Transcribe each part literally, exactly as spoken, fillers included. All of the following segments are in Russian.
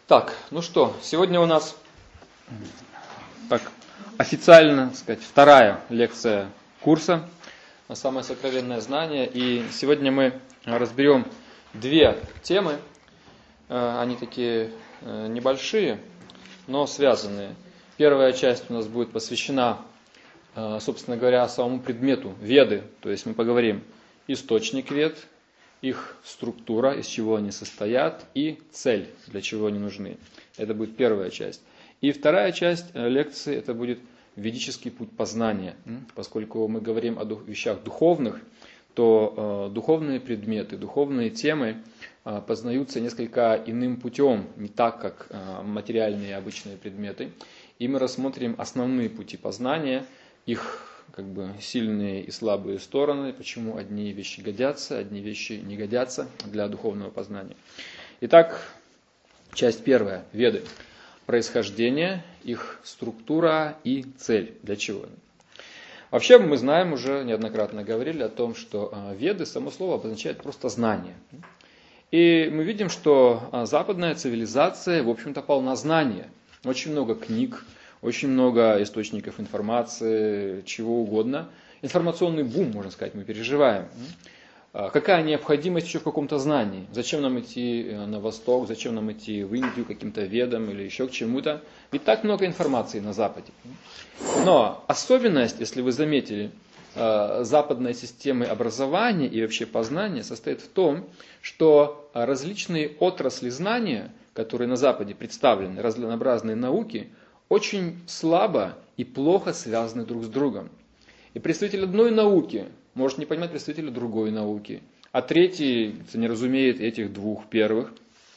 Так, ну что, сегодня у нас так, официально, так сказать, вторая лекция курса «Самое сокровенное знание». И сегодня мы разберем две темы. Они такие небольшие, но связанные. Первая часть у нас будет посвящена, собственно говоря, самому предмету Веды. То есть мы поговорим источник Вед, их структура, из чего они состоят, и цель, для чего они нужны. Это будет первая часть. И вторая часть лекции, это будет ведический путь познания. Поскольку мы говорим о вещах духовных, то духовные предметы, духовные темы познаются несколько иным путем, не так, как материальные обычные предметы. И мы рассмотрим основные пути познания, их как бы сильные и слабые стороны, почему одни вещи годятся, одни вещи не годятся для духовного познания. Итак, часть первая. Веды. Происхождение, их структура и цель. Для чего? Вообще мы знаем, уже неоднократно говорили о том, что Веды, само слово обозначает просто знание. И мы видим, что западная цивилизация, в общем-то, полна знания. Очень много книг, очень много источников информации, чего угодно. Информационный бум, можно сказать, мы переживаем. Какая необходимость еще в каком-то знании? Зачем нам идти на восток, зачем нам идти в Индию к каким-то ведам или еще к чему-то? Ведь так много информации на Западе. Но особенность, если вы заметили, западной системы образования и вообще познания состоит в том, что различные отрасли знания, которые на Западе представлены, разнообразные науки, очень слабо и плохо связаны друг с другом. И представитель одной науки может не понимать представителя другой науки, а третий не разумеет этих двух первых.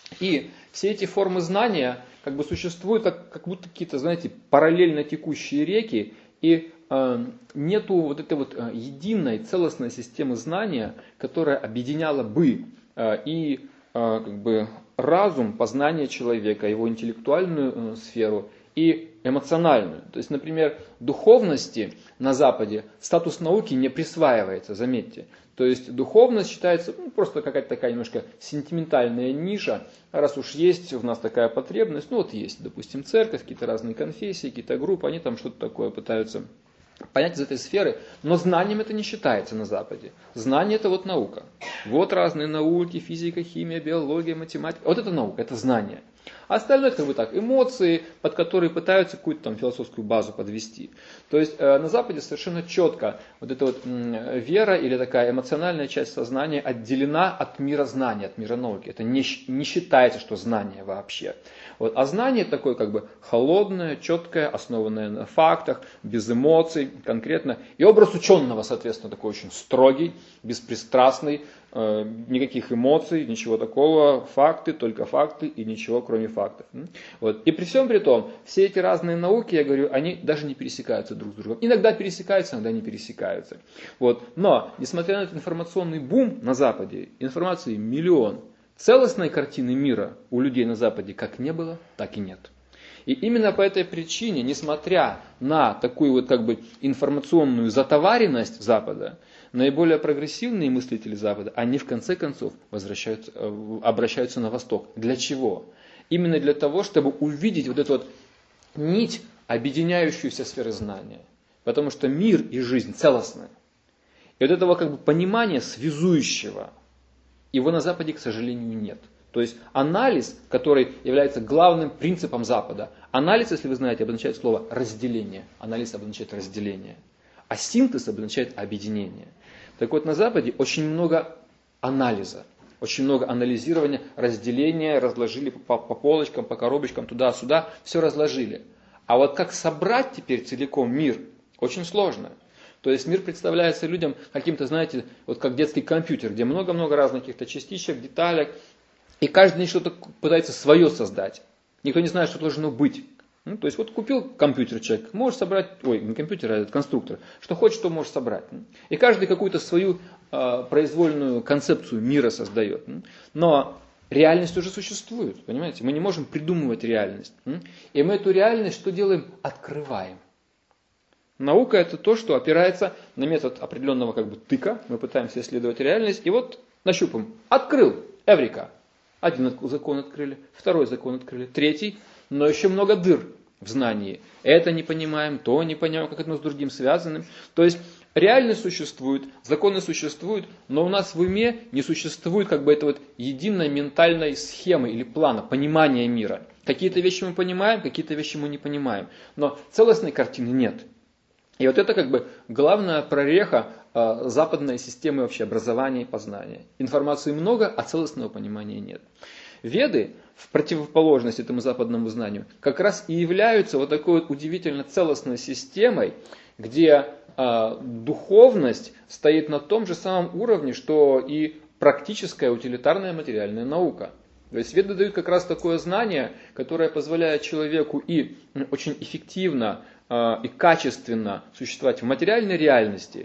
И все эти формы знания как бы существуют как, как будто какие-то, знаете, параллельно текущие реки, и э, нету вот этой вот э, единой целостной системы знания, которая объединяла бы э, и э, как бы разум, познание человека, его интеллектуальную э, сферу, и эмоциональную. То есть, например, духовности на Западе статус науки не присваивается, заметьте. То есть духовность считается ну, просто какая-то такая немножко сентиментальная ниша. Раз уж есть у нас такая потребность, ну вот есть, допустим, церковь, какие-то разные конфессии, какие-то группы, они там что-то такое пытаются понять из этой сферы, но знанием это не считается на Западе. Знание это вот наука. Вот разные науки, физика, химия, биология, математика. Вот это наука, это знание. А остальное это как бы так, эмоции, под которые пытаются какую-то там философскую базу подвести. То есть э, на Западе совершенно четко вот эта вот м, вера или такая эмоциональная часть сознания отделена от мира знания, от мира науки. Это не, не считается, что знание вообще. Вот. А знание такое как бы холодное, четкое, основанное на фактах, без эмоций конкретно. И образ ученого, соответственно, такой очень строгий, беспристрастный, э, никаких эмоций, ничего такого, факты, только факты и ничего кроме фактов. Вот. И при всем при том, все эти разные науки, я говорю, они даже не пересекаются друг с другом. Иногда пересекаются, иногда не пересекаются. Вот. Но, несмотря на этот информационный бум на Западе, информации миллион, целостной картины мира у людей на Западе как не было, так и нет. И именно по этой причине, несмотря на такую вот как бы информационную затоваренность Запада, наиболее прогрессивные мыслители Запада, они в конце концов возвращаются, обращаются на Восток. Для чего? Именно для того, чтобы увидеть вот эту вот нить, объединяющую все сферы знания. Потому что мир и жизнь целостны. И вот этого как бы понимания связующего, его на Западе, к сожалению, нет. То есть анализ, который является главным принципом Запада. Анализ, если вы знаете, обозначает слово разделение. Анализ обозначает разделение. А синтез обозначает объединение. Так вот, на Западе очень много анализа. Очень много анализирования, разделения, разложили по, по полочкам, по коробочкам, туда-сюда, все разложили. А вот как собрать теперь целиком мир, очень сложно. То есть мир представляется людям каким-то, знаете, вот как детский компьютер, где много-много разных каких-то частичек, деталек, и каждый что-то пытается свое создать. Никто не знает, что должно быть. Ну, то есть вот купил компьютер человек, можешь собрать, ой, не компьютер, а этот конструктор, что хочешь, то можешь собрать. И каждый какую-то свою э, произвольную концепцию мира создает. Но реальность уже существует, понимаете? Мы не можем придумывать реальность. И мы эту реальность что делаем? Открываем. Наука это то, что опирается на метод определенного как бы тыка. Мы пытаемся исследовать реальность. И вот нащупаем. Открыл. Эврика. Один закон открыли, второй закон открыли, третий, но еще много дыр в знании. Это не понимаем, то не понимаем, как одно с другим связано. То есть реальность существует, законы существуют, но у нас в уме не существует как бы этой вот единой ментальной схемы или плана, понимания мира. Какие-то вещи мы понимаем, какие-то вещи мы не понимаем, но целостной картины нет. И вот это как бы главная прореха э, западной системы вообще образования и познания. Информации много, а целостного понимания нет. Веды, в противоположность этому западному знанию, как раз и являются вот такой вот удивительно целостной системой, где э, духовность стоит на том же самом уровне, что и практическая утилитарная материальная наука. То есть веды дают как раз такое знание, которое позволяет человеку и очень эффективно и качественно существовать в материальной реальности,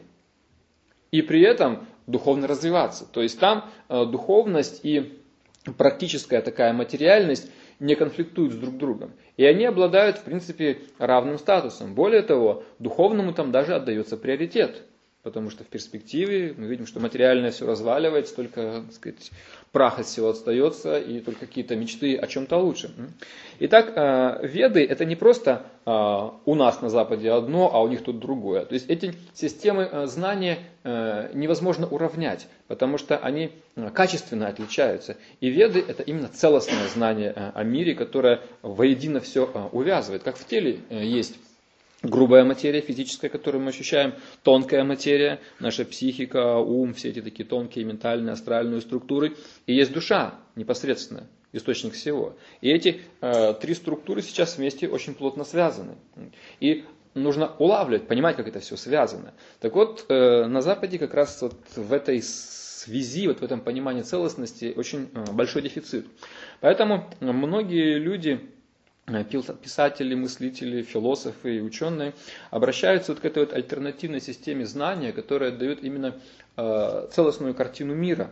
и при этом духовно развиваться. То есть там духовность и практическая такая материальность не конфликтуют с друг другом. И они обладают, в принципе, равным статусом. Более того, духовному там даже отдается приоритет. Потому что в перспективе мы видим, что материальное все разваливается, только, так сказать, прах от всего остается, и только какие-то мечты о чем-то лучшем. Итак, веды это не просто у нас на Западе одно, а у них тут другое. То есть эти системы знания невозможно уравнять, потому что они качественно отличаются. И веды это именно целостное знание о мире, которое воедино все увязывает. Как в теле есть грубая материя физическая, которую мы ощущаем, тонкая материя, наша психика, ум, все эти такие тонкие ментальные, астральные структуры. И есть душа непосредственно, источник всего. И эти э, три структуры сейчас вместе очень плотно связаны. И нужно улавливать, понимать, как это все связано. Так вот, э, на Западе как раз вот в этой связи, вот в этом понимании целостности очень э, большой дефицит. Поэтому многие люди, писатели, мыслители, философы и ученые обращаются вот к этой вот альтернативной системе знания, которая дает именно э, целостную картину мира.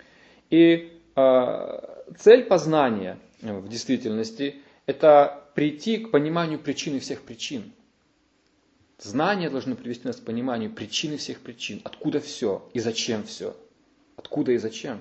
И э, цель познания в действительности это прийти к пониманию причины всех причин. Знания должны привести нас к пониманию причины всех причин, откуда все и зачем все, откуда и зачем.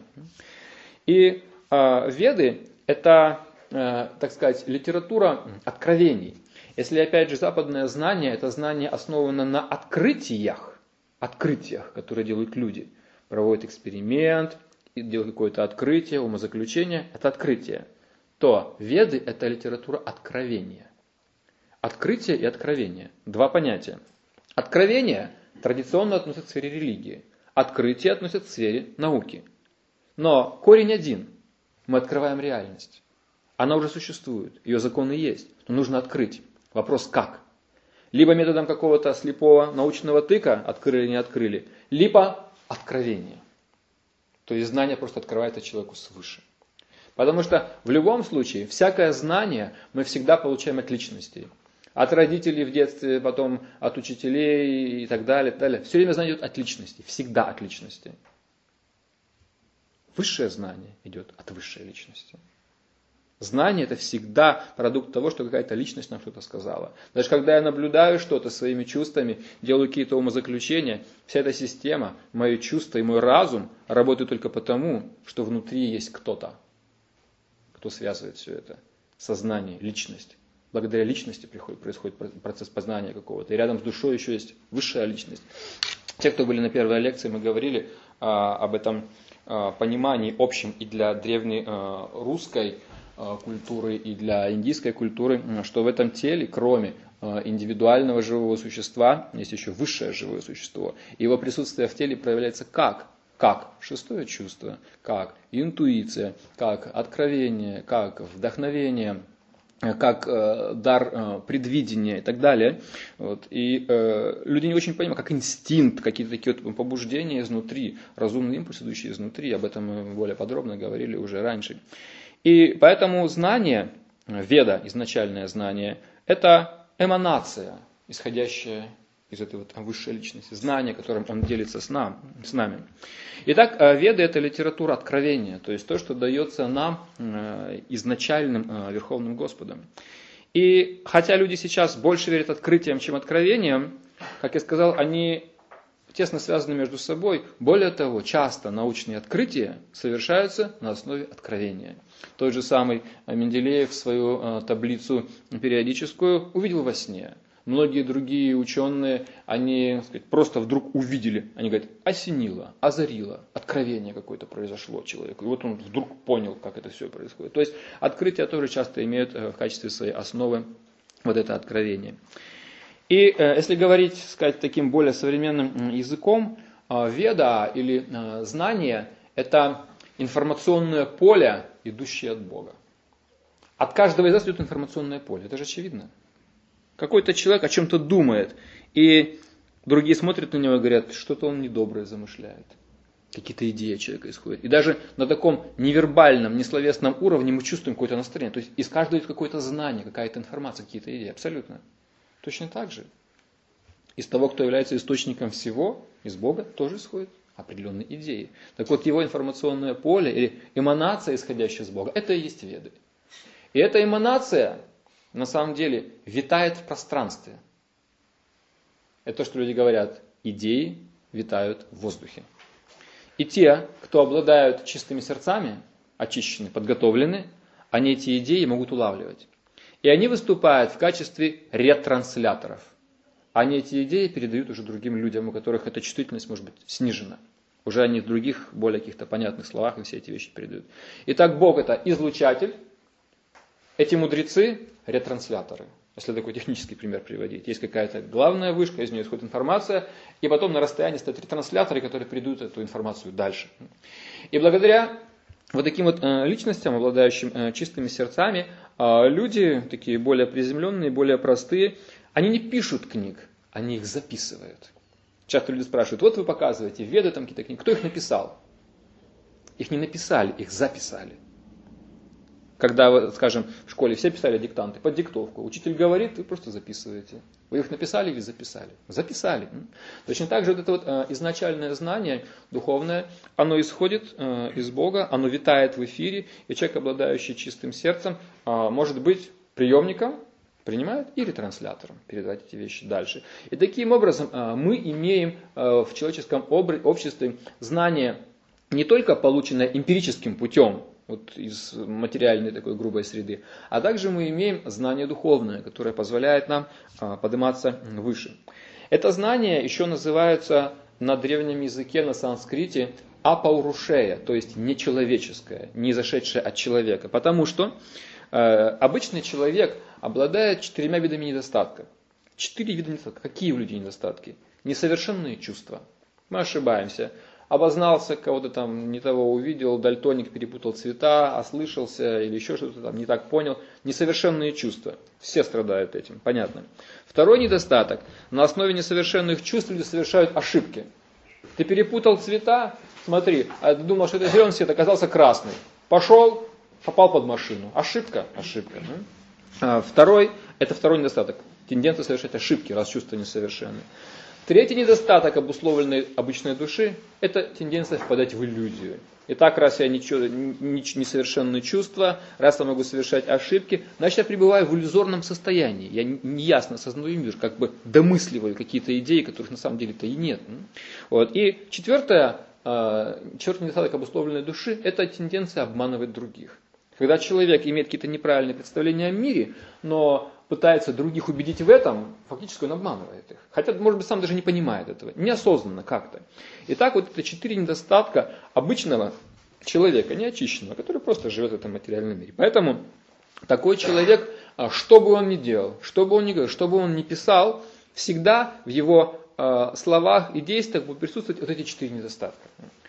И э, веды это, так сказать, литература откровений. Если, опять же, западное знание, это знание основано на открытиях, открытиях, которые делают люди. Проводят эксперимент, делают какое-то открытие, умозаключение, это открытие. То веды – это литература откровения. Открытие и откровение – два понятия. Откровение традиционно относятся к сфере религии, открытие относятся к сфере науки. Но корень один – мы открываем реальность. Она уже существует, ее законы есть, но нужно открыть. Вопрос как? Либо методом какого-то слепого научного тыка, открыли, не открыли, либо откровение. То есть знание просто открывается человеку свыше. Потому что в любом случае, всякое знание мы всегда получаем от личностей. От родителей в детстве, потом от учителей и так далее. И так далее. Все время знание идет от личности, всегда от личности. Высшее знание идет от высшей личности. Знание это всегда продукт того, что какая-то личность нам что-то сказала. Даже когда я наблюдаю что-то своими чувствами, делаю какие-то умозаключения, вся эта система, мои чувства и мой разум работают только потому, что внутри есть кто-то, кто связывает все это. Сознание, личность. Благодаря личности приходит, происходит процесс познания какого-то. И рядом с душой еще есть высшая личность. Те, кто были на первой лекции, мы говорили а, об этом а, понимании общем и для древней а, русской культуры и для индийской культуры, что в этом теле, кроме индивидуального живого существа, есть еще высшее живое существо. Его присутствие в теле проявляется как? Как шестое чувство, как интуиция, как откровение, как вдохновение, как э, дар э, предвидения и так далее. Вот. И э, люди не очень понимают, как инстинкт, какие-то такие вот побуждения изнутри, разумные импульсы, идущие изнутри, об этом мы более подробно говорили уже раньше. И поэтому знание, веда, изначальное знание, это эманация, исходящая из этой вот высшей личности, знание, которым он делится с, нам, с нами. Итак, веды это литература откровения, то есть то, что дается нам изначальным Верховным Господом. И хотя люди сейчас больше верят открытиям, чем откровениям, как я сказал, они тесно связаны между собой. Более того, часто научные открытия совершаются на основе откровения. Тот же самый Менделеев свою таблицу периодическую увидел во сне. Многие другие ученые, они, так сказать, просто вдруг увидели, они говорят, осенило, озарило, откровение какое-то произошло человеку. И вот он вдруг понял, как это все происходит. То есть открытия тоже часто имеют в качестве своей основы вот это откровение. И если говорить, сказать, таким более современным языком, веда или знание – это информационное поле, идущее от Бога. От каждого из нас идет информационное поле, это же очевидно. Какой-то человек о чем-то думает, и другие смотрят на него и говорят, что-то он недоброе замышляет. Какие-то идеи человека исходят. И даже на таком невербальном, несловесном уровне мы чувствуем какое-то настроение. То есть из каждого есть какое-то знание, какая-то информация, какие-то идеи. Абсолютно. Точно так же. Из того, кто является источником всего, из Бога тоже исходят определенные идеи. Так вот, его информационное поле или эманация, исходящая из Бога, это и есть веды. И эта эманация на самом деле витает в пространстве. Это то, что люди говорят, идеи витают в воздухе. И те, кто обладают чистыми сердцами, очищены, подготовлены, они эти идеи могут улавливать. И они выступают в качестве ретрансляторов. Они эти идеи передают уже другим людям, у которых эта чувствительность может быть снижена. Уже они в других, более каких-то понятных словах и все эти вещи передают. Итак, Бог это излучатель, эти мудрецы – ретрансляторы. Если такой технический пример приводить. Есть какая-то главная вышка, из нее исходит информация, и потом на расстоянии стоят ретрансляторы, которые передают эту информацию дальше. И благодаря вот таким вот личностям, обладающим чистыми сердцами, люди, такие более приземленные, более простые, они не пишут книг, они их записывают. Часто люди спрашивают, вот вы показываете, веды там какие-то книги, кто их написал? Их не написали, их записали. Когда, скажем, в школе все писали диктанты под диктовку, учитель говорит, вы просто записываете. Вы их написали или записали? Записали. Точно так же вот это вот изначальное знание духовное, оно исходит из Бога, оно витает в эфире, и человек, обладающий чистым сердцем, может быть приемником, принимает, и ретранслятором, передавать эти вещи дальше. И таким образом мы имеем в человеческом обществе знание, не только полученное эмпирическим путем, вот из материальной такой грубой среды, а также мы имеем знание духовное, которое позволяет нам подниматься выше. Это знание еще называется на древнем языке, на санскрите, апаурушея, то есть нечеловеческое, не изошедшее от человека. Потому что э, обычный человек обладает четырьмя видами недостатков. Четыре вида недостатков. Какие у людей недостатки? Несовершенные чувства. Мы ошибаемся. Обознался, кого-то там не того увидел, дальтоник, перепутал цвета, ослышался или еще что-то там не так понял. Несовершенные чувства. Все страдают этим, понятно. Второй недостаток. На основе несовершенных чувств люди совершают ошибки. Ты перепутал цвета, смотри, а ты думал, что это зеленый цвет, оказался красный. Пошел, попал под машину. Ошибка, ошибка. А второй, это второй недостаток. Тенденция совершать ошибки, раз чувства несовершенны. Третий недостаток обусловленной обычной души – это тенденция впадать в иллюзию. Итак, раз я ничего, несовершенные чувства, раз я могу совершать ошибки, значит я пребываю в иллюзорном состоянии. Я неясно осознаю мир, как бы домысливаю какие-то идеи, которых на самом деле-то и нет. Вот. И четвертое, четвертый недостаток обусловленной души – это тенденция обманывать других. Когда человек имеет какие-то неправильные представления о мире, но пытается других убедить в этом, фактически он обманывает их. Хотя, может быть, сам даже не понимает этого, неосознанно как-то. Итак, вот это четыре недостатка обычного человека, неочищенного, который просто живет в этом материальном мире. Поэтому такой человек, что бы он ни делал, что бы он ни говорил, что бы он ни писал, всегда в его словах и действиях будут присутствовать вот эти четыре недостатка.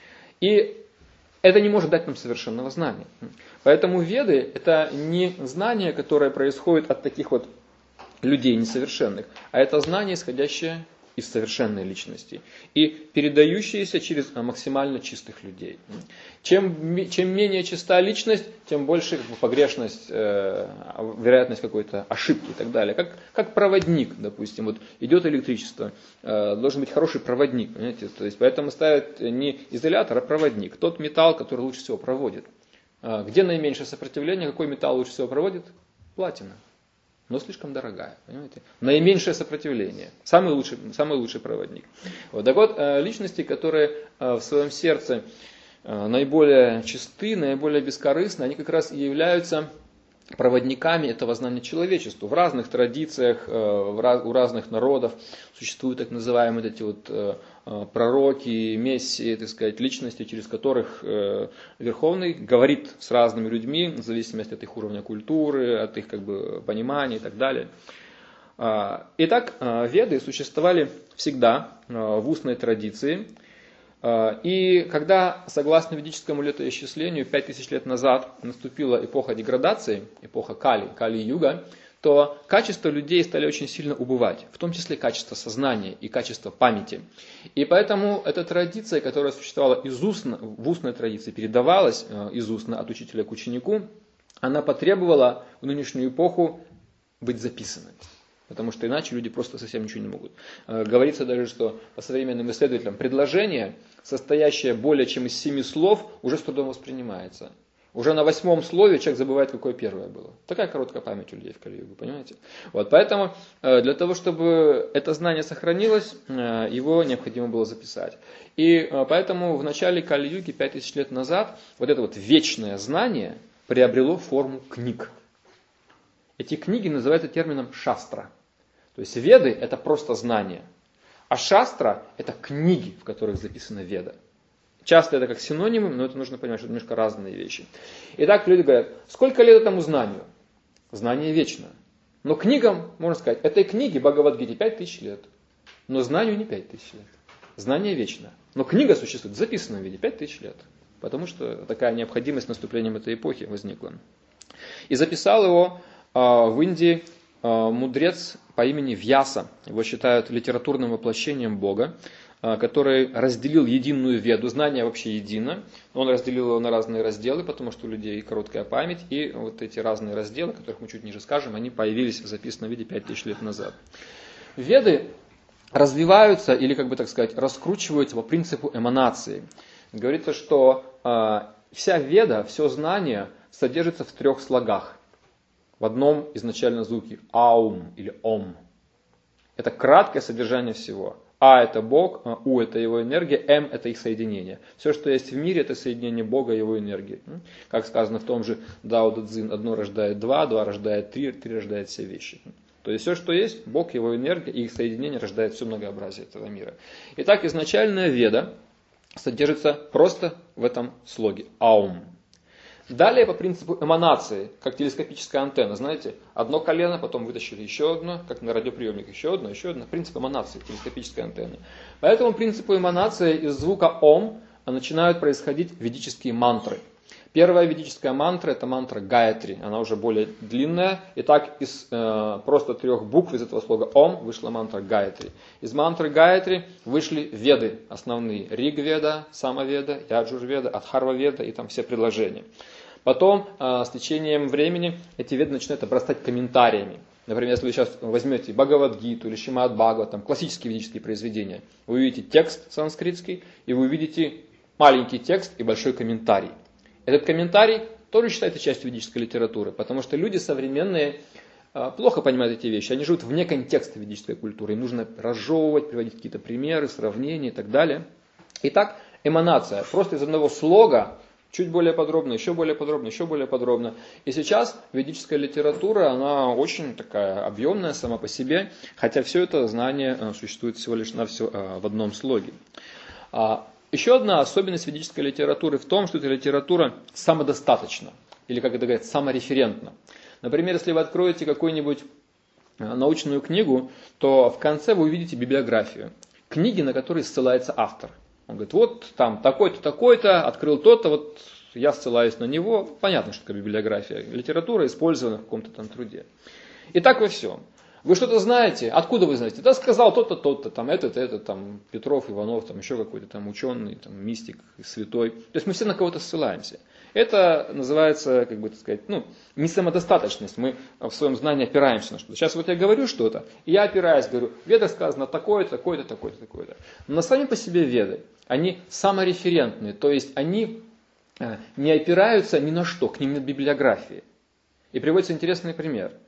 И это не может дать нам совершенного знания. Поэтому веды – это не знание, которое происходит от таких вот людей несовершенных, а это знание, исходящее из совершенной личности и передающееся через максимально чистых людей. Чем, чем менее чиста личность, тем больше как бы, погрешность, э, вероятность какой-то ошибки и так далее. Как, как проводник, допустим, вот идет электричество, э, должен быть хороший проводник, понимаете? То есть, поэтому ставят не изолятор, а проводник, тот металл, который лучше всего проводит. Где наименьшее сопротивление, какой металл лучше всего проводит? Платина. но слишком дорогая, понимаете? Наименьшее сопротивление, самый лучший, самый лучший проводник. Вот. Так вот, личности, которые в своем сердце наиболее чисты, наиболее бескорыстны, они как раз и являются проводниками этого знания человечеству. В разных традициях, у разных народов существуют так называемые вот эти вот пророки, мессии, так сказать, личности, через которых Верховный говорит с разными людьми, в зависимости от их уровня культуры, от их как бы понимания и так далее. Итак, веды существовали всегда в устной традиции. И когда, согласно ведическому летоисчислению, пять тысяч лет назад наступила эпоха деградации, эпоха Кали, Кали-юга, то качества людей стали очень сильно убывать, в том числе качество сознания и качество памяти. И поэтому эта традиция, которая существовала из устно, в устной традиции, передавалась из устно от учителя к ученику, она потребовала в нынешнюю эпоху быть записанной. Потому что иначе люди просто совсем ничего не могут. Говорится даже, что по современным исследователям предложение, состоящее более чем из семи слов, уже с трудом воспринимается. Уже на восьмом слове человек забывает, какое первое было. Такая короткая память у людей в Кали-югу, понимаете? Вот, поэтому для того, чтобы это знание сохранилось, его необходимо было записать. И поэтому в начале Кали-юги, пять тысяч лет назад, вот это вот вечное знание приобрело форму книг. Эти книги называются термином шастра. То есть веды – это просто знание. А шастра – это книги, в которых записана веда. Часто это как синонимы, но это нужно понимать, что это немножко разные вещи. Итак, люди говорят, сколько лет этому знанию? Знание вечно. Но книгам, можно сказать, этой книге Бхагавад-гите пять тысяч лет. Но знанию не пять тысяч лет. Знание вечно. Но книга существует в записанном виде пять тысяч лет. Потому что такая необходимость наступлением этой эпохи возникла. И записал его в Индии мудрец по имени Вьяса. Его считают литературным воплощением Бога, который разделил единую веду. Знание вообще едино. Он разделил его на разные разделы, потому что у людей короткая память. И вот эти разные разделы, о которых мы чуть ниже скажем, они появились в записанном виде пять тысяч лет назад. Веды развиваются, или, как бы так сказать, раскручиваются по принципу эманации. Говорится, что вся веда, все знание содержится в трех слогах. В одном изначально звуке аум или ом. Это краткое содержание всего. А это Бог, У это его энергия, М это их соединение. Все, что есть в мире, это соединение Бога и его энергии. Как сказано в том же Дао Дэ Цзин, одно рождает два, два рождает три, три рождает все вещи. То есть все, что есть, Бог, его энергия и их соединение рождает все многообразие этого мира. Итак, изначальная веда содержится просто в этом слоге аум. Далее по принципу эманации, как телескопическая антенна, знаете, одно колено, потом вытащили еще одно, как на радиоприемник, еще одно, еще одно. Принцип эманации, телескопической антенны. По этому принципу эманации из звука ом начинают происходить ведические мантры. Первая ведическая мантра – это мантра Гаятри, она уже более длинная. Итак, из э, просто трех букв из этого слога ом вышла мантра Гаятри. Из мантры Гаятри вышли веды основные. Риг-веда, Самаведа, Яджур-веда, Адхарва-веда и там все предложения. Потом, э, с течением времени, эти веды начинают обрастать комментариями. Например, если вы сейчас возьмете Бхагавад-гиту или Шримад-бхагаватам, классические ведические произведения, вы увидите текст санскритский, и вы увидите маленький текст и большой комментарий. Этот комментарий тоже считается частью ведической литературы, потому что люди современные э, плохо понимают эти вещи. Они живут вне контекста ведической культуры. Им нужно разжевывать, приводить какие-то примеры, сравнения и так далее. Итак, эманация. Просто из одного слога, чуть более подробно, еще более подробно, еще более подробно. И сейчас ведическая литература, она очень такая объемная сама по себе, хотя все это знание э, существует всего лишь навсего э, в одном слоге. Еще одна особенность ведической литературы в том, что эта литература самодостаточна, или, как это говорят, самореферентна. Например, если вы откроете какую-нибудь научную книгу, то в конце вы увидите библиографию книги, на которые ссылается автор. Он говорит, вот там такой-то, такой-то, открыл то-то, вот я ссылаюсь на него. Понятно, что такое библиография. Литература использована в каком-то там труде. И так во всем. Вы что-то знаете? Откуда вы знаете? Да сказал тот-то, тот-то, там этот, этот, там Петров, Иванов, там еще какой-то там ученый, там мистик, святой. То есть мы все на кого-то ссылаемся. Это называется, как бы так сказать, ну, не самодостаточность. Мы в своем знании опираемся на что-то. Сейчас вот я говорю что-то, и я опираюсь, говорю, в ведах сказано такое-то, такое-то, такое-то, такое-то. Но сами по себе веды, они самореферентные, то есть они не опираются ни на что, к ним нет библиографии. И приводится интересный пример.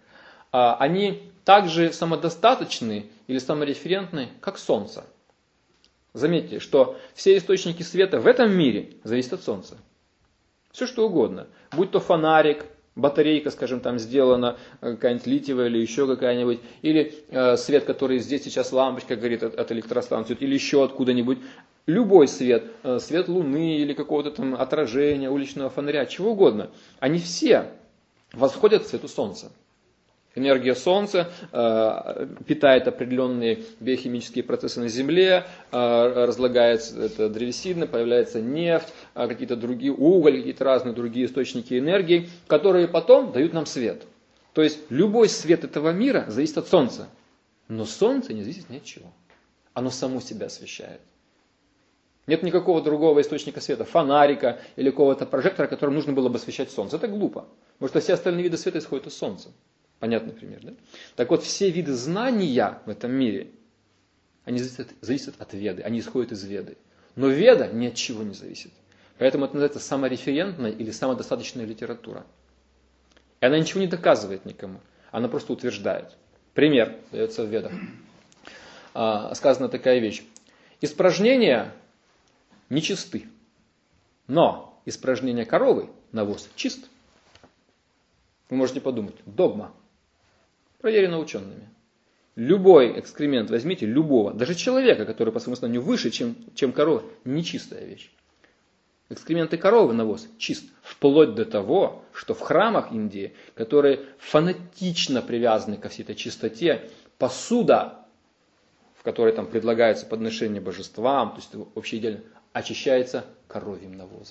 они также самодостаточны или самореферентны, как Солнце. Заметьте, что все источники света в этом мире зависят от Солнца. Все что угодно. Будь то фонарик, батарейка, скажем, там сделана, какая-нибудь литиевая или еще какая-нибудь, или э, свет, который здесь сейчас лампочка горит от, от электростанции, или еще откуда-нибудь. Любой свет, э, свет луны или какого-то там отражения, уличного фонаря, чего угодно, они все восходят к свету Солнца. Энергия Солнца э, питает определенные биохимические процессы на Земле, э, разлагается это древесина, появляется нефть, э, какие-то другие уголь, какие-то разные другие источники энергии, которые потом дают нам свет. То есть любой свет этого мира зависит от Солнца. Но Солнце не зависит ни от чего. Оно само себя освещает. Нет никакого другого источника света, фонарика или какого-то прожектора, которым нужно было бы освещать Солнце. Это глупо. Потому что все остальные виды света исходят из Солнца. Понятный пример, да? Так вот, все виды знания в этом мире, они зависят, зависят от Веды, они исходят из Веды. Но Веда ни от чего не зависит. Поэтому это называется самореферентная или самодостаточная литература. И она ничего не доказывает никому, она просто утверждает. Пример дается в Ведах. А, сказана такая вещь. Испражнения нечисты, но испражнения коровы, навоз, чист. Вы можете подумать, догма. Проверено учеными. Любой экскремент возьмите, любого, даже человека, который по своему состоянию выше, чем, чем корова, нечистая вещь. Экскременты коровы, навоз, чист. Вплоть до того, что в храмах Индии, которые фанатично привязаны ко всей этой чистоте, посуда, в которой там предлагается подношение божествам, то есть вообще идеально, очищается коровьим навозом.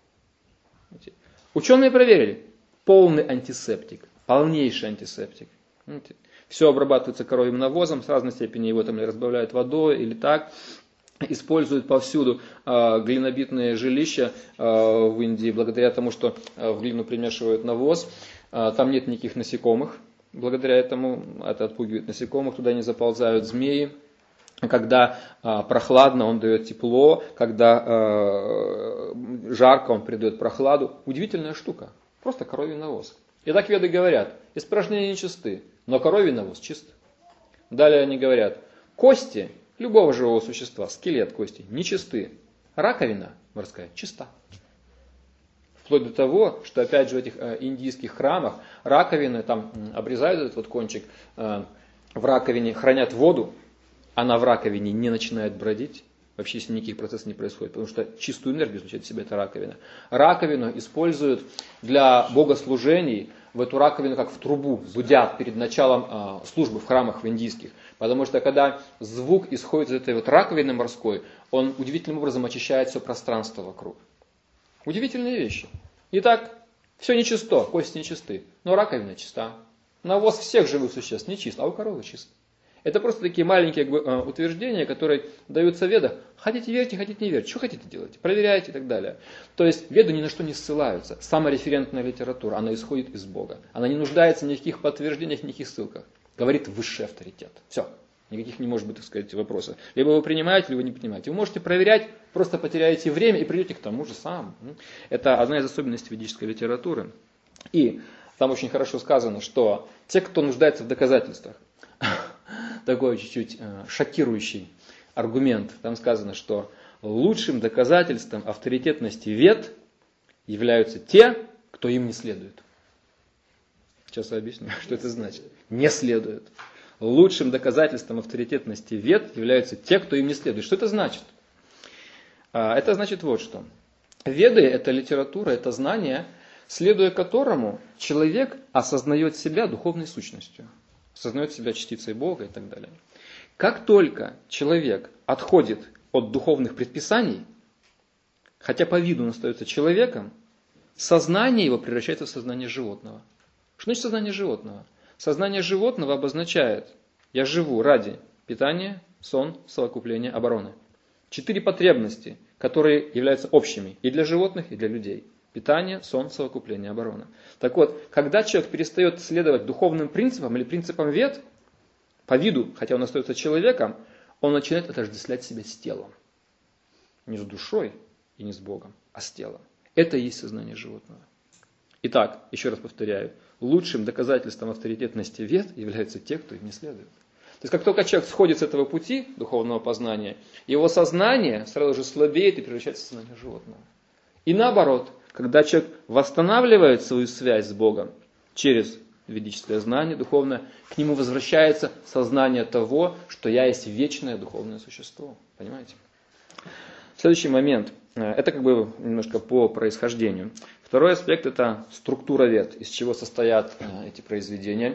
Ученые проверили. Полный антисептик, полнейший антисептик. Все обрабатывается коровьим навозом, с разной степени его там разбавляют водой или так. Используют повсюду э, глинобитные жилища э, в Индии, благодаря тому, что э, в глину примешивают навоз. Э, там нет никаких насекомых, благодаря этому это отпугивает насекомых, туда не заползают змеи. Когда э, прохладно, он дает тепло, когда э, жарко, он придает прохладу. Удивительная штука, просто коровий навоз. И так веды говорят, испражнения нечисты, но коровий навоз чист. Далее они говорят, кости любого живого существа, скелет кости, нечисты. Раковина морская чиста. Вплоть до того, что опять же в этих э, индийских храмах раковины, там обрезают этот вот кончик, э, в раковине хранят воду, она в раковине не начинает бродить. Вообще с ней никаких процессов не происходит, потому что чистую энергию излучает в себе эта раковина. Раковину используют для богослужений, в эту раковину как в трубу будят перед началом э, службы в храмах в индийских. Потому что когда звук исходит из этой вот раковины морской, он удивительным образом очищает все пространство вокруг. Удивительные вещи. Итак, все нечисто, кости нечисты, но раковина чиста. Навоз всех живых существ нечист, а у коровы чист. Это просто такие маленькие как бы, утверждения, которые даются в ведах. Хотите верьте, хотите не верьте. Что хотите делать? Проверяйте и так далее. То есть веды ни на что не ссылаются. Самореферентная литература, она исходит из Бога. Она не нуждается ни в каких подтверждениях, ни в каких ссылках. Говорит высший авторитет. Все. Никаких не может быть, так сказать, вопросов. Либо вы принимаете, либо не принимаете. Вы можете проверять, просто потеряете время и придете к тому же самому. Это одна из особенностей ведической литературы. И там очень хорошо сказано, что те, кто нуждается в доказательствах, такой чуть-чуть шокирующий аргумент. Там сказано, что лучшим доказательством авторитетности вед являются те, кто им не следует. Сейчас я объясню, что это значит. Не следует. Лучшим доказательством авторитетности вед являются те, кто им не следует. Что это значит? Это значит вот что. Веды – это литература, это знание, следуя которому человек осознает себя духовной сущностью. Осознает себя частицей Бога и так далее. Как только человек отходит от духовных предписаний, хотя по виду он остается человеком, сознание его превращается в сознание животного. Что значит сознание животного? Сознание животного обозначает, я живу ради питания, сон, совокупления, обороны. Четыре потребности, которые являются общими и для животных, и для людей. Питание, сон, совокупление, оборона. Так вот, когда человек перестает следовать духовным принципам или принципам вед, по виду, хотя он остается человеком, он начинает отождествлять себя с телом. Не с душой и не с Богом, а с телом. Это и есть сознание животного. Итак, еще раз повторяю, лучшим доказательством авторитетности вед являются те, кто им не следует. То есть, как только человек сходит с этого пути духовного познания, его сознание сразу же слабеет и превращается в сознание животного. И наоборот, когда человек восстанавливает свою связь с Богом через ведическое знание духовное, к нему возвращается сознание того, что я есть вечное духовное существо. Понимаете? Следующий момент. Это как бы немножко по происхождению. Второй аспект – это структура вед, из чего состоят эти произведения.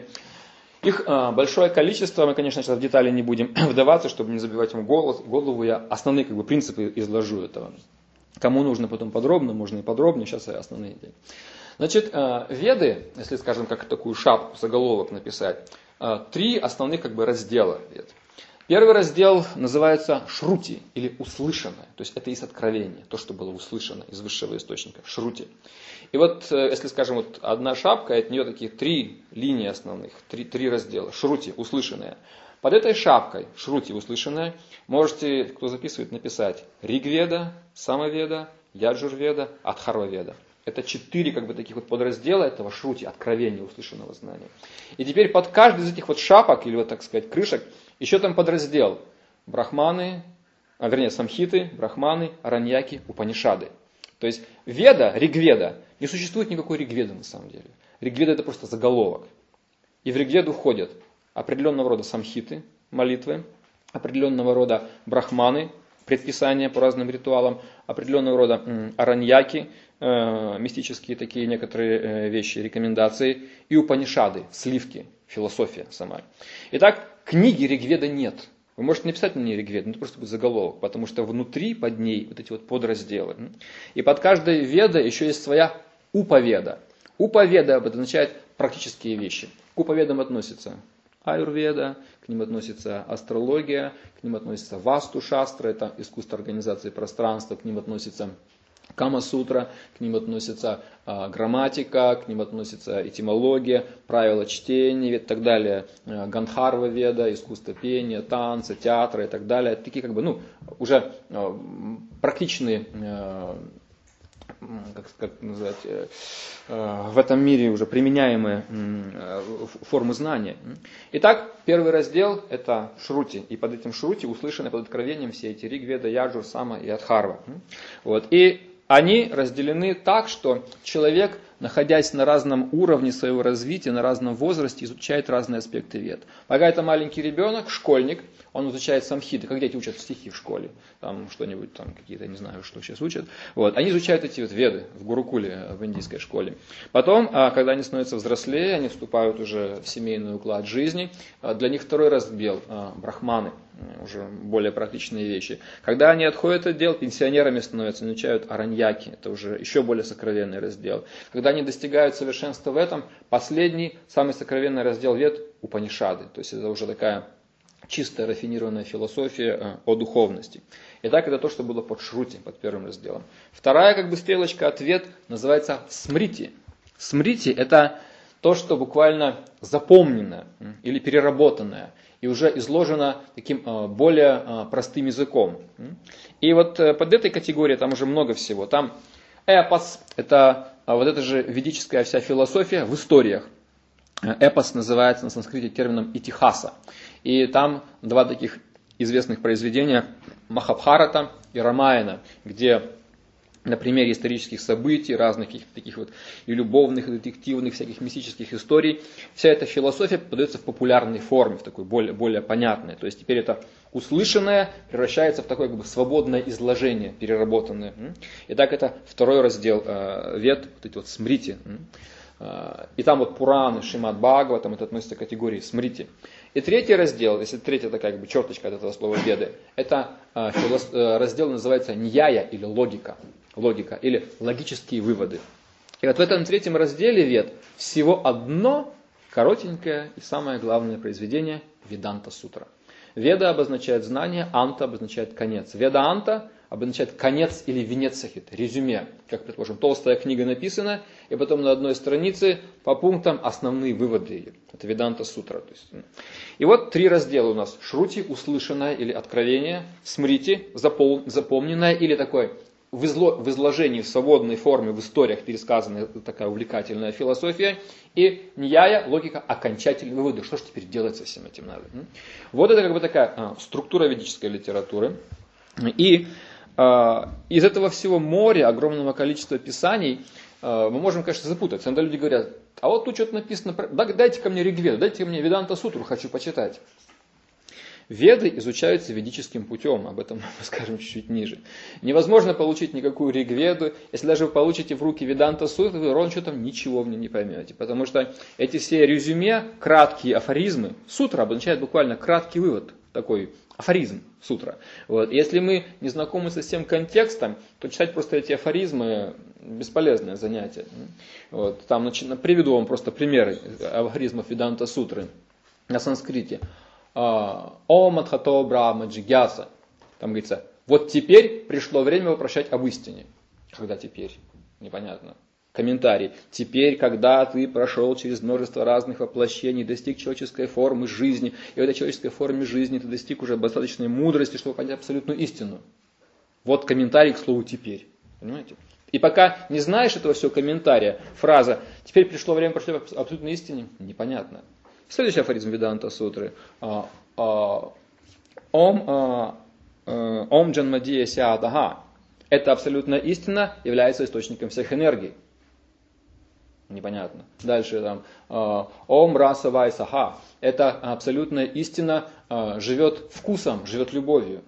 Их большое количество, мы, конечно, сейчас в детали не будем вдаваться, чтобы не забивать ему голову, я основные как бы, принципы изложу этого. Кому нужно потом подробно, можно и подробнее, сейчас я основные идеи. Значит, веды, если, скажем, как такую шапку, заголовок написать, три основных как бы, раздела вед. Первый раздел называется шрути, или услышанное, то есть это из откровения, то, что было услышано из высшего источника, шрути. И вот, если, скажем, вот одна шапка, от нее такие три линии основных, три, три раздела, шрути, услышанное. Под этой шапкой, шрути, услышанное, можете, кто записывает, написать Ригведа, Самаведа, Яджурведа, Адхарваведа. Это четыре как бы, таких вот подраздела этого шрути, откровения услышанного знания. И теперь под каждый из этих вот шапок, или вот так сказать крышек, еще там подраздел брахманы, а, вернее самхиты, брахманы, араньяки, упанишады. То есть веда, ригведа, не существует никакой ригведы на самом деле. Ригведа это просто заголовок. И в ригведу входят определенного рода самхиты, молитвы, определенного рода брахманы, предписания по разным ритуалам, определенного рода м, араньяки, э, мистические такие некоторые э, вещи, рекомендации, и упанишады, сливки, философия сама. Итак, книги Ригведа нет. Вы можете написать на ней Ригведа, но это просто будет заголовок, потому что внутри, под ней, вот эти вот подразделы. И под каждой ведой еще есть своя уповеда. Уповеда обозначает практические вещи. К уповедам относятся аюрведа, к ним относится астрология, к ним относится васту-шастра, это искусство организации пространства, к ним относится Кама-сутра, к ним относится а, грамматика, к ним относится этимология, правила чтения и так далее, Гандхарва-веда, искусство пения, танца, театра и так далее. Такие как бы, ну, уже а, практичные, а, как, как назвать, а, в этом мире уже применяемые а, формы знания. Итак, первый раздел это шрути, и под этим шрути услышаны под откровением все эти Ригведа, Яджур, Сама и Адхарва. Вот. И они разделены так, что человек, находясь на разном уровне своего развития, на разном возрасте, изучает разные аспекты вед. Пока это маленький ребенок, школьник, он изучает самхиты, как дети учат стихи в школе, там что-нибудь, там какие-то, не знаю, что сейчас учат. Вот. Они изучают эти вот веды в Гурукуле, в индийской школе. Потом, когда они становятся взрослее, они вступают уже в семейный уклад жизни, для них второй раздел – брахманы. Уже более практичные вещи. Когда они отходят от дел, пенсионерами становятся, изучают араньяки, это уже еще более сокровенный раздел. Когда они достигают совершенства в этом, последний, самый сокровенный раздел вед – Упанишады. То есть это уже такая чистая, рафинированная философия о духовности. Итак, это то, что было под шрути, под первым разделом. Вторая как бы стрелочка от вед называется смрити. Смрити – это то, что буквально запомненное или переработанное. И уже изложено таким более простым языком. И вот под этой категорией там уже много всего. Там эпос, это вот эта же ведическая вся философия в историях. Эпос называется на санскрите термином итихаса. И там два таких известных произведения Махабхарата и Рамаяна, где на примере исторических событий, разных таких вот и любовных, и детективных, всяких мистических историй, вся эта философия подается в популярной форме, в такой более, более понятной. То есть теперь это услышанное превращается в такое как бы свободное изложение, переработанное. Итак, это второй раздел э, вед, вот эти вот смрити. И там вот Пураны, Шримад Бхагаватам, это относится к категории смрити. И третий раздел, если третья такая как бы черточка от этого слова веды, это э, филос, э, раздел называется ньяя или логика. Логика или логические выводы. И вот в этом третьем разделе вед всего одно коротенькое и самое главное произведение – Веданта-сутра. Веда обозначает знание, анта обозначает конец. Веда-анта обозначает конец или венец сахит, резюме. Как, предположим, толстая книга написана, и потом на одной странице по пунктам основные выводы ее. Это Веданта-сутра. То есть. И вот три раздела у нас. Шрути, услышанное или откровение, смрити, запол, запомненное или такой в, изло, в изложении в свободной форме, в историях пересказана такая увлекательная философия, и ньяя, логика, окончательные выводы. Что же теперь делать со всем этим надо? Вот это как бы такая а, структура ведической литературы. И а, из этого всего моря, огромного количества писаний, а, мы можем, конечно, запутаться. Иногда люди говорят, а вот тут что-то написано, дайте ко мне Ригведу, дайте ко мне Веданта Сутру, хочу почитать. Веды изучаются ведическим путем, об этом мы скажем чуть-чуть ниже. Невозможно получить никакую Ригведу, если даже вы получите в руки Веданта Сутру, вы ровно что там ничего в ней не поймете. Потому что эти все резюме, краткие афоризмы, сутра обозначает буквально краткий вывод, такой афоризм сутра. Вот. Если мы не знакомы со всем контекстом, то читать просто эти афоризмы бесполезное занятие. Вот. Там начну, приведу вам просто примеры афоризмов Веданта Сутры на санскрите. Ом адхато брахма джигьяса. Там говорится, вот теперь пришло время вопрощать об истине. Когда теперь? Непонятно. Комментарий. Теперь, когда ты прошел через множество разных воплощений, достиг человеческой формы жизни, и в этой человеческой форме жизни ты достиг уже достаточной мудрости, чтобы понять абсолютную истину. Вот комментарий к слову «теперь». Понимаете? И пока не знаешь этого всего комментария, фраза «теперь пришло время вопрощать об абсолютной истине» непонятно. Следующий афоризм Веданта Сутры. Ом ом джанмадия сиадага. Это абсолютная истина является источником всех энергий. Непонятно. Дальше там. Ом раса вай саха. Это абсолютная истина живет вкусом, живет любовью.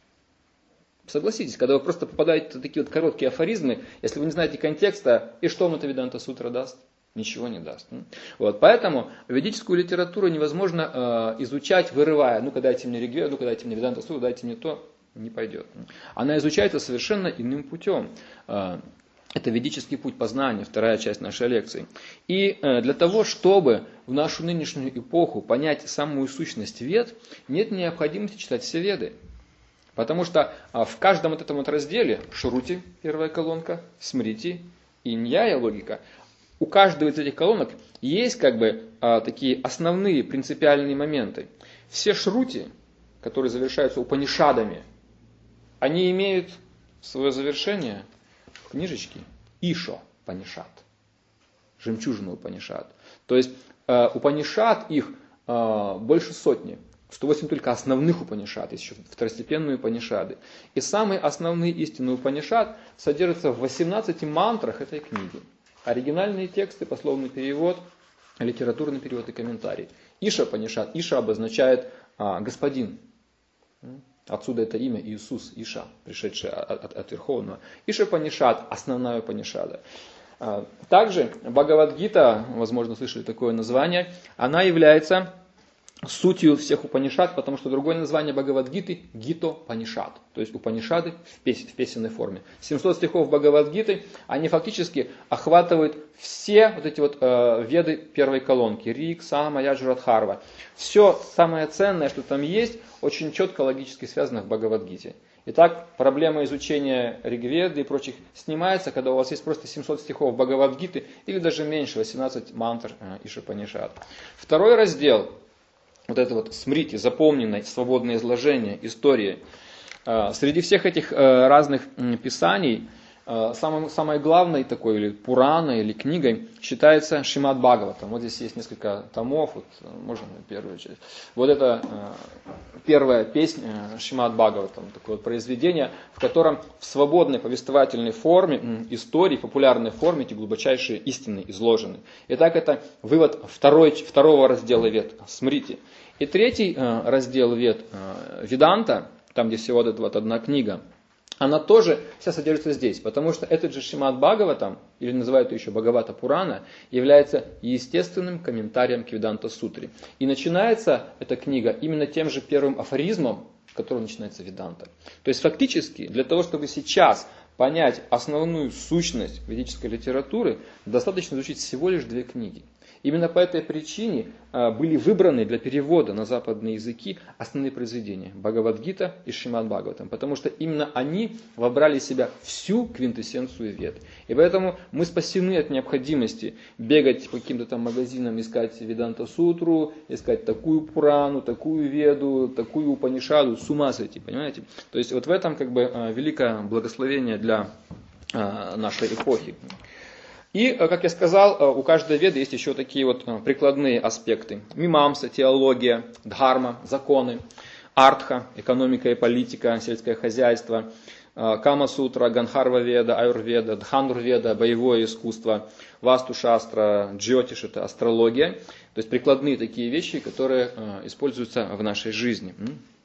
Согласитесь, когда вы просто попадаете в такие вот короткие афоризмы, если вы не знаете контекста, и что вам это Веданта Сутра даст? Ничего не даст. Вот, поэтому ведическую литературу невозможно э, изучать, вырывая, ну-ка дайте мне Ригведу, ну-ка дайте мне Веданта Сутру, дайте мне то, не пойдет. Она изучается совершенно иным путем. Э, это ведический путь познания, вторая часть нашей лекции. И э, для того, чтобы в нашу нынешнюю эпоху понять самую сущность вед, нет необходимости читать все веды. Потому что э, в каждом вот этом вот разделе, Шрути, первая колонка, Смрити и Ньяя, логика, у каждого из этих колонок есть как бы а, такие основные принципиальные моменты. Все шрути, которые завершаются упанишадами, они имеют свое завершение в книжечке Ишо Панишад, жемчужина Упанишад. То есть а, Упанишад их а, больше сотни. сто восемь только основных Упанишад, есть еще второстепенные Упанишады. И самые основные истинные Упанишад содержатся в восемнадцати мантрах этой книги. Оригинальные тексты, пословный перевод, литературный перевод и комментарий. Иша Панишад. Иша обозначает а, господин. Отсюда это имя Иисус, Иша, пришедший от, от, от Верховного. Иша Панишад, основная Панишада. А, также Бхагавад-гита, возможно, слышали такое название, она является сутью всех Упанишад, потому что другое название Бхагавад-гиты – Гито Панишад, то есть Упанишады в, пес, в песенной форме. семьсот стихов Бхагавад-гиты, они фактически охватывают все вот эти вот э, веды первой колонки. Рик, Сама, Яджурадхарва. Все самое ценное, что там есть, очень четко логически связано в Бхагавад-гите. Итак, проблема изучения Ригведы и прочих снимается, когда у вас есть просто семьсот стихов Бхагавад-гиты или даже меньше, восемнадцать мантр э, Иша-Панишад. Второй раздел. Вот это вот смрити, запомненное, свободное изложение, истории. Среди всех этих разных писаний, самой, самой главной такой, или Пураной, или книгой, считается Шримад Бхагаватам. Вот здесь есть несколько томов, вот, можно первую часть. Вот это первая песня Шримад Бхагаватам, такое вот произведение, в котором в свободной повествовательной форме, истории, популярной форме эти глубочайшие истины изложены. Итак, это вывод второй, второго раздела Вед, Смрити. И третий э, раздел Вед, э, Веданта, там где всего вот одна книга, она тоже вся содержится здесь, потому что этот же Шримад Бхагаватам, или называют ее еще Бхагавата Пурана, является естественным комментарием к Веданта Сутре. И начинается эта книга именно тем же первым афоризмом, с которого начинается Веданта. То есть фактически для того, чтобы сейчас понять основную сущность ведической литературы, достаточно изучить всего лишь две книги. Именно по этой причине были выбраны для перевода на западные языки основные произведения Бхагавад-гита и Шримад Бхагаватам, потому что именно они вобрали в себя всю квинтэссенцию Вед. И поэтому мы спасены от необходимости бегать по каким-то там магазинам, искать Веданта-сутру, искать такую Пурану, такую Веду, такую Упанишаду, с ума сойти, понимаете? То есть вот в этом как бы великое благословение для нашей эпохи. И, как я сказал, у каждой веды есть еще такие вот прикладные аспекты. Мимамса, теология, дхарма, законы, артха, экономика и политика, сельское хозяйство, Кама-сутра, Ганхарва-веда, Аюрведа, Дханур-веда, боевое искусство, Васту-шастра, Джьотиш, это астрология. То есть прикладные такие вещи, которые используются в нашей жизни.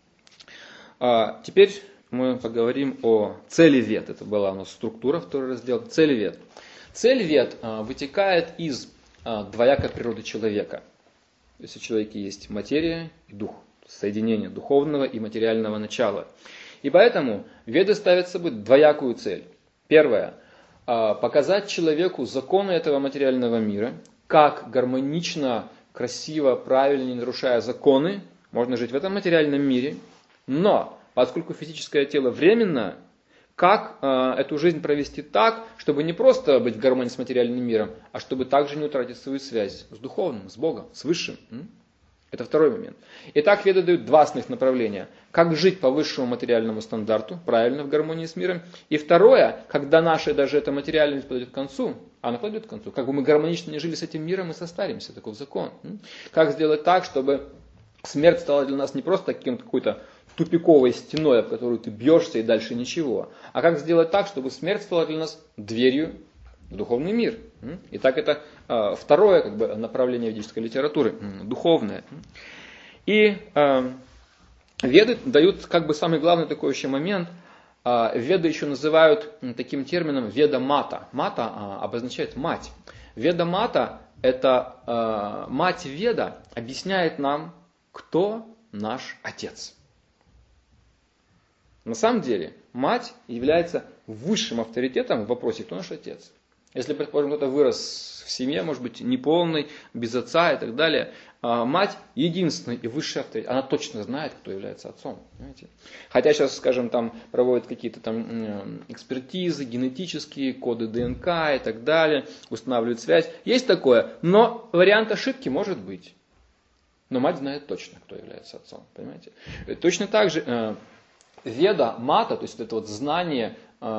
Теперь мы поговорим о цели вед. Это была у нас структура, второй раздел. Цели вед. Цель вед вытекает из двоякой природы человека. То есть у человека есть материя и дух, соединение духовного и материального начала. И поэтому веды ставят собой двоякую цель. Первое – показать человеку законы этого материального мира, как гармонично, красиво, правильно, не нарушая законы, можно жить в этом материальном мире, но поскольку физическое тело временно, как э, эту жизнь провести так, чтобы не просто быть в гармонии с материальным миром, а чтобы также не утратить свою связь с духовным, с Богом, с Высшим. Это второй момент. Итак, веды дают два основных направления. Как жить по высшему материальному стандарту, правильно, в гармонии с миром. И второе, когда наша даже эта материальность подойдет к концу, она подойдет к концу, как бы мы гармонично не жили с этим миром, мы состаримся, таков закон. Как сделать так, чтобы смерть стала для нас не просто таким какой-то тупиковой стеной, об которую ты бьешься и дальше ничего. А как сделать так, чтобы смерть стала для нас дверью в духовный мир. Итак, это э, второе как бы, направление ведической литературы, духовное. И э, веды дают как бы самый главный такой еще момент. Э, веды еще называют таким термином веда-мата. Мата э, обозначает мать. Веда-мата, это э, мать веда, объясняет нам, кто наш отец. На самом деле, мать является высшим авторитетом в вопросе, кто наш отец. Если, предположим, кто-то вырос в семье, может быть, неполный, без отца и так далее, мать единственный и высший авторитет. Она точно знает, кто является отцом. Понимаете? Хотя сейчас, скажем, там проводят какие-то там экспертизы, генетические, коды ДНК и так далее, устанавливают связь. Есть такое, но вариант ошибки может быть. Но мать знает точно, кто является отцом. Понимаете? Точно так же веда, мата, то есть это вот знание,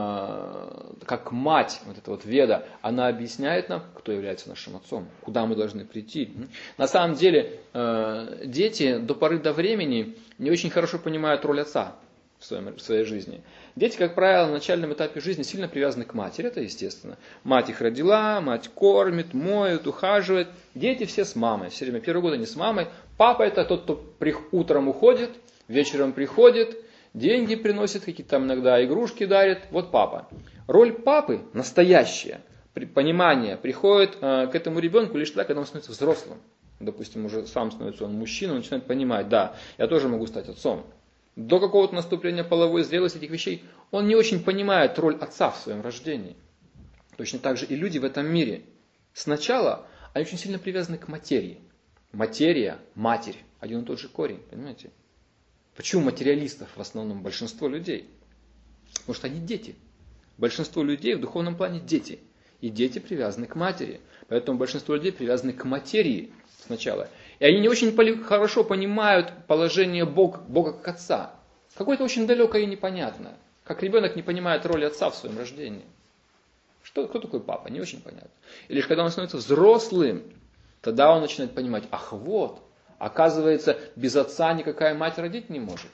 как мать, вот эта вот веда, она объясняет нам, кто является нашим отцом, куда мы должны прийти. На самом деле, дети до поры до времени не очень хорошо понимают роль отца в, своем, в своей жизни. Дети, как правило, на начальном этапе жизни сильно привязаны к матери, это естественно. Мать их родила, мать кормит, моет, ухаживает. Дети все с мамой, все время первые годы они с мамой. Папа это тот, кто утром уходит, вечером приходит, деньги приносит, какие-то там иногда игрушки дарит. Вот папа. Роль папы настоящая, понимание приходит э, к этому ребенку лишь тогда, когда он становится взрослым. Допустим, уже сам становится он мужчиной, он начинает понимать, да, я тоже могу стать отцом. До какого-то наступления половой зрелости этих вещей он не очень понимает роль отца в своем рождении. Точно так же и люди в этом мире. Сначала они очень сильно привязаны к материи. Материя, матерь, один и тот же корень, понимаете? Почему материалистов в основном большинство людей? Потому что они дети. Большинство людей в духовном плане дети. И дети привязаны к матери. Поэтому большинство людей привязаны к материи сначала. И они не очень хорошо понимают положение Бога, Бога как отца. Какое-то очень далекое и непонятное. Как ребенок не понимает роли отца в своем рождении. Что, кто такой папа? Не очень понятно. И лишь когда он становится взрослым, тогда он начинает понимать, ах вот, оказывается, без отца никакая мать родить не может.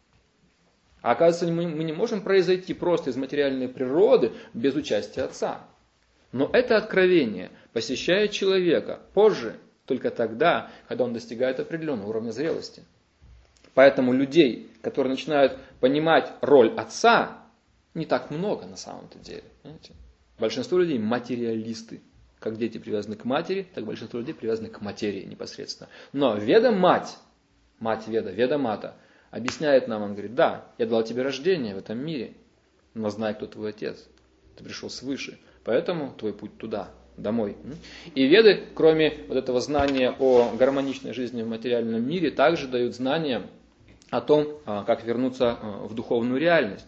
А оказывается, мы, мы не можем произойти просто из материальной природы без участия отца. Но это откровение посещает человека позже, только тогда, когда он достигает определенного уровня зрелости. Поэтому людей, которые начинают понимать роль отца, не так много на самом-то деле. Понимаете? Большинство людей материалисты. Как дети привязаны к матери, так большинство людей привязаны к материи непосредственно. Но веда-мать, мать веда, веда-мата, объясняет нам, он говорит, да, я дал тебе рождение в этом мире, но знай, кто твой отец. Ты пришел свыше, поэтому твой путь туда. домой. И веды, кроме вот этого знания о гармоничной жизни в материальном мире, также дают знания о том, как вернуться в духовную реальность.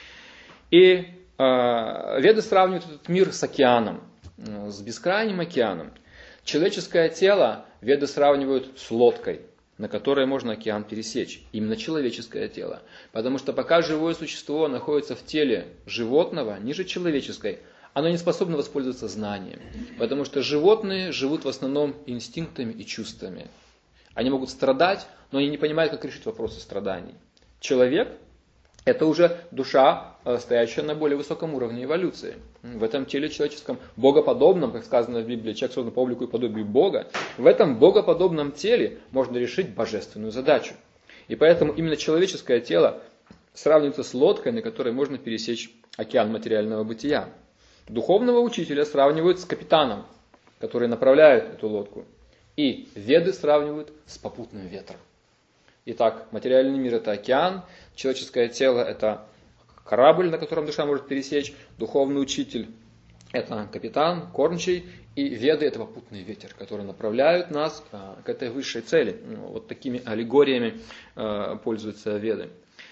И веды сравнивают этот мир с океаном, с бескрайним океаном. Человеческое тело веды сравнивают с лодкой, на которой можно океан пересечь. Именно человеческое тело. Потому что пока живое существо находится в теле животного, ниже человеческой, оно не способно воспользоваться знанием. Потому что животные живут в основном инстинктами и чувствами. Они могут страдать, но они не понимают, как решить вопросы страданий. Человек – это уже душа, стоящая на более высоком уровне эволюции. В этом теле человеческом, богоподобном, как сказано в Библии, человек создан по облику и подобию Бога, в этом богоподобном теле можно решить божественную задачу. И поэтому именно человеческое тело сравнивается с лодкой, на которой можно пересечь океан материального бытия. Духовного учителя сравнивают с капитаном, который направляет эту лодку. И веды сравнивают с попутным ветром. Итак, материальный мир – это океан, человеческое тело – это корабль, на котором душа может пересечь, духовный учитель – это капитан, кормчий, и веды – это попутный ветер, который направляют нас к этой высшей цели. Вот такими аллегориями пользуются веды.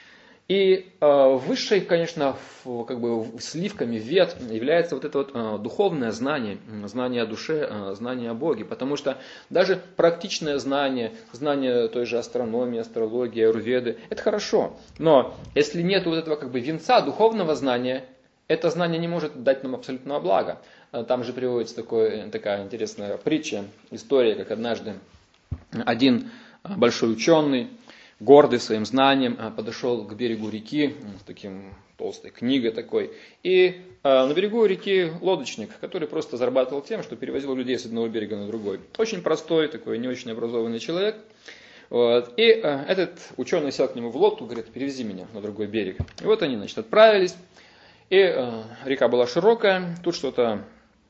И э, высшей, конечно, в, как бы сливками вед является вот это вот э, духовное знание, знание о душе, э, знание о Боге. Потому что даже практичное знание, знание той же астрономии, астрологии, аюрведы, это хорошо. Но если нет вот этого как бы венца духовного знания, это знание не может дать нам абсолютного блага. Там же приводится такое, такая интересная притча, история, как однажды один большой ученый, гордый своим знанием, подошел к берегу реки с таким толстой книгой такой. И на берегу реки лодочник, который просто зарабатывал тем, что перевозил людей с одного берега на другой. Очень простой, такой не очень образованный человек. Вот. И этот ученый сел к нему в лодку, говорит: перевези меня на другой берег. И вот они, значит, отправились. И река была широкая, тут что-то,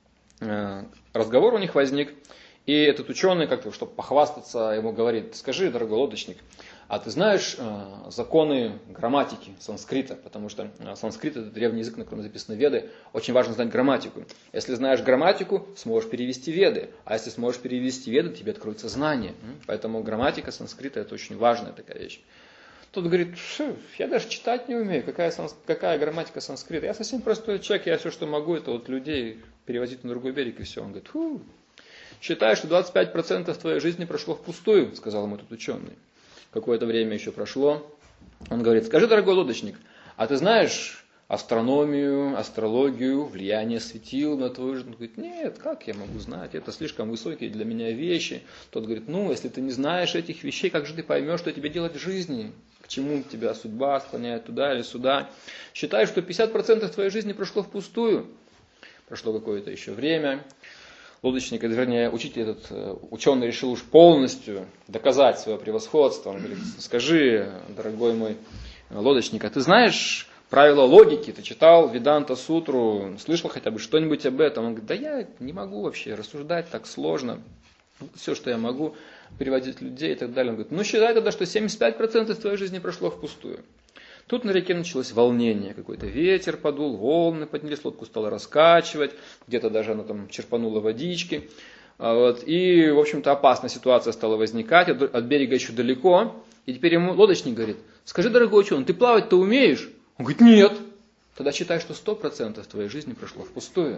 разговор у них возник. И этот ученый, как-то, чтобы похвастаться, ему говорит: скажи, дорогой лодочник, а ты знаешь э, законы грамматики санскрита? Потому что э, санскрит – это древний язык, на котором записаны веды. Очень важно знать грамматику. Если знаешь грамматику, сможешь перевести веды. А если сможешь перевести веды, тебе откроется знание. Поэтому грамматика санскрита – это очень важная такая вещь. Тот говорит: я даже читать не умею, какая, санс... какая грамматика санскрита. Я совсем простой человек, я все, что могу, это вот людей перевозить на другой берег и все. Он говорит: фу, считай, что двадцать пять процентов твоей жизни прошло впустую, сказал ему этот ученый. Какое-то время еще прошло. Он говорит: скажи, дорогой лодочник, а ты знаешь астрономию, астрологию, влияние светил на твою жизнь? Он говорит: нет, как я могу знать? Это слишком высокие для меня вещи. Тот говорит: ну, если ты не знаешь этих вещей, как же ты поймешь, что тебе делать в жизни? К чему тебя судьба склоняет туда или сюда? Считай, что пятьдесят процентов твоей жизни прошло впустую. Прошло какое-то еще время. Лодочник, вернее, учитель этот, ученый решил уж полностью доказать свое превосходство. Он говорит: скажи, дорогой мой лодочник, а ты знаешь правила логики? Ты читал Веданта Сутру, слышал хотя бы что-нибудь об этом? Он говорит: да я не могу вообще рассуждать, так сложно. Все, что я могу, переводить людей и так далее. Он говорит: ну считай тогда, что семьдесят пять процентов твоей жизни прошло впустую. Тут на реке началось волнение, какой-то ветер подул, волны поднялись, лодку стало раскачивать, где-то даже она там черпанула водички. Вот. И, в общем-то, опасная ситуация стала возникать, от берега еще далеко. И теперь ему лодочник говорит: скажи, дорогой ученый, ты плавать-то умеешь? Он говорит: нет. Тогда считай, что сто процентов твоей жизни прошло впустую.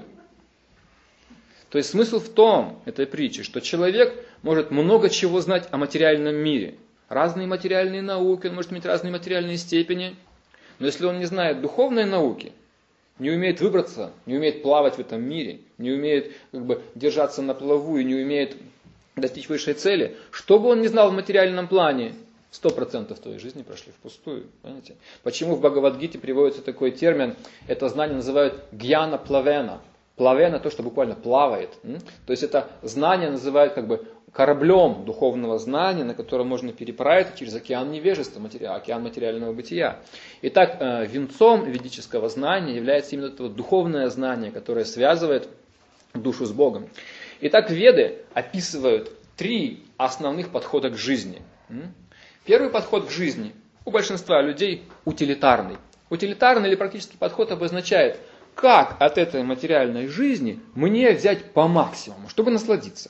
То есть смысл в том, этой притчи, что человек может много чего знать о материальном мире. Разные материальные науки, он может иметь разные материальные степени. Но если он не знает духовной науки, не умеет выбраться, не умеет плавать в этом мире, не умеет как бы держаться на плаву и не умеет достичь высшей цели, что бы он ни знал в материальном плане, сто процентов твоей жизни прошли впустую. Понимаете? Почему в Бхагавад-гите приводится такой термин, это знание называют гьяна плавена. Плавена то, что буквально плавает. То есть это знание называют как бы кораблем духовного знания, на котором можно переправиться через океан невежества, океан материального бытия. Итак, венцом ведического знания является именно это вот духовное знание, которое связывает душу с Богом. Итак, веды описывают три основных подхода к жизни. Первый подход к жизни у большинства людей утилитарный. Утилитарный или практический подход обозначает: как от этой материальной жизни мне взять по максимуму, чтобы насладиться.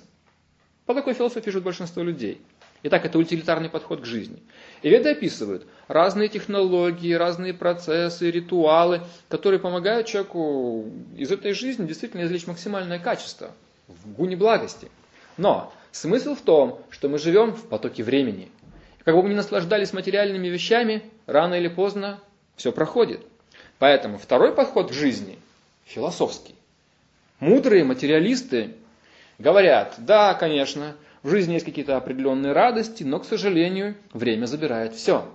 По такой философии живет большинство людей. Итак, это утилитарный подход к жизни. И веды описывают разные технологии, разные процессы, ритуалы, которые помогают человеку из этой жизни действительно извлечь максимальное качество в гуне благости. Но смысл в том, что мы живем в потоке времени. Как бы мы ни наслаждались материальными вещами, рано или поздно все проходит. Поэтому второй подход к жизни философский. Мудрые материалисты говорят, да, конечно, в жизни есть какие-то определенные радости, но, к сожалению, время забирает все.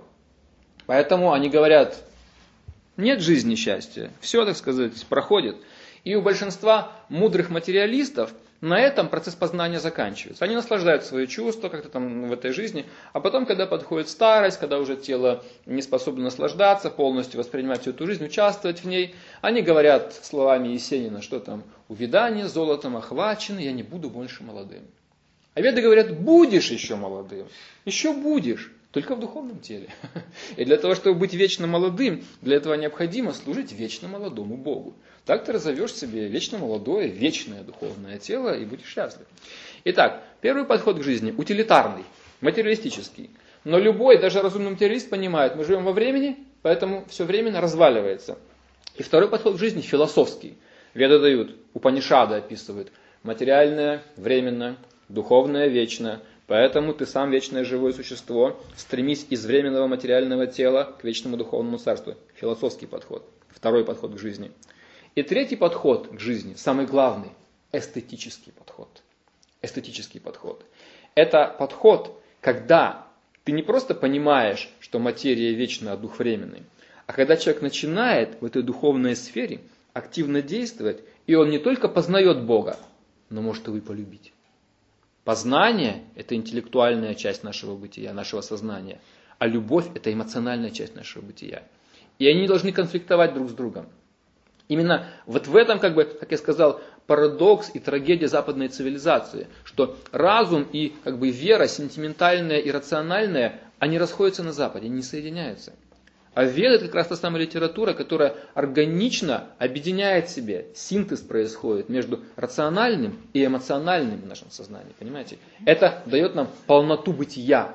Поэтому они говорят, нет жизни счастья, все, так сказать, проходит. И у большинства мудрых материалистов на этом процесс познания заканчивается. Они наслаждают свои чувства как-то там в этой жизни, а потом, когда подходит старость, когда уже тело не способно наслаждаться, полностью воспринимать всю эту жизнь, участвовать в ней, они говорят словами Есенина, что там, увядание золотом охвачен, я не буду больше молодым. А веды говорят, будешь еще молодым, еще будешь, только в духовном теле. И для того, чтобы быть вечно молодым, для этого необходимо служить вечно молодому Богу. Так ты разовьешь себе вечно молодое, вечное духовное тело и будешь счастлив. Итак, первый подход к жизни утилитарный, материалистический. Но любой, даже разумный материалист понимает, мы живем во времени, поэтому все временно разваливается. И второй подход к жизни философский. Веды дают, Упанишады описывают, материальное, временно, духовное, вечное. Поэтому ты сам вечное живое существо, стремись из временного материального тела к вечному духовному царству. Философский подход. Второй подход к жизни. И третий подход к жизни, самый главный, эстетический подход. Эстетический подход. Это подход, когда ты не просто понимаешь, что материя вечна, а дух временный, а когда человек начинает в этой духовной сфере активно действовать, и он не только познает Бога, но может его и полюбить. Познание – это интеллектуальная часть нашего бытия, нашего сознания, а любовь – это эмоциональная часть нашего бытия. И они не должны конфликтовать друг с другом. Именно вот в этом, как бы, как я сказал, парадокс и трагедия западной цивилизации, что разум и как бы, вера, сентиментальная и рациональная, они расходятся на Западе, они не соединяются. А Веда – это как раз та самая литература, которая органично объединяет в себе, синтез происходит между рациональным и эмоциональным в нашем сознании, понимаете? Это дает нам полноту бытия.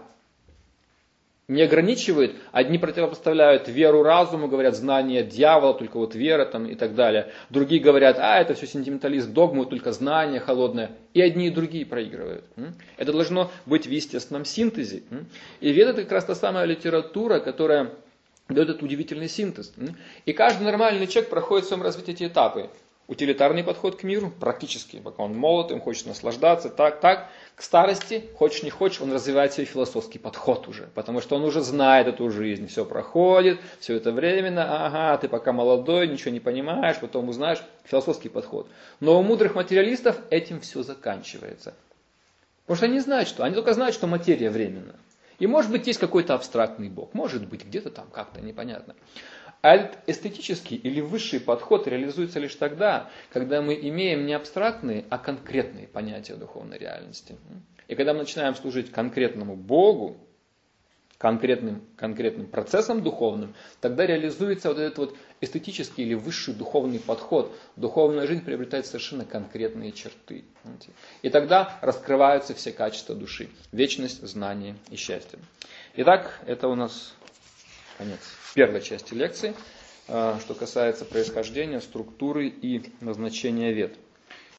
Не ограничивает, одни противопоставляют веру разуму, говорят знание дьявола, только вот вера там, и так далее. Другие говорят, а это все сентиментализм, догму, только знание холодное. И одни и другие проигрывают. Это должно быть в естественном синтезе. И Веда – это как раз та самая литература, которая дает этот удивительный синтез. И каждый нормальный человек проходит в своем развитии эти этапы. Утилитарный подход к миру, практически, пока он молод, им хочет наслаждаться, так, так. К старости, хочешь не хочешь, он развивает свой философский подход уже, потому что он уже знает эту жизнь, все проходит, все это временно, ага, ты пока молодой, ничего не понимаешь, потом узнаешь, философский подход. Но у мудрых материалистов этим все заканчивается. Потому что они знают, что, они только знают, что материя временна. И может быть есть какой-то абстрактный Бог, может быть где-то там как-то непонятно. А этот эстетический или высший подход реализуется лишь тогда, когда мы имеем не абстрактные, а конкретные понятия духовной реальности. И когда мы начинаем служить конкретному Богу, конкретным, конкретным процессом духовным, тогда реализуется вот этот вот эстетический или высший духовный подход. Духовная жизнь приобретает совершенно конкретные черты. И тогда раскрываются все качества души. Вечность, знание и счастье. Итак, это у нас конец первой части лекции, что касается происхождения, структуры и назначения вед.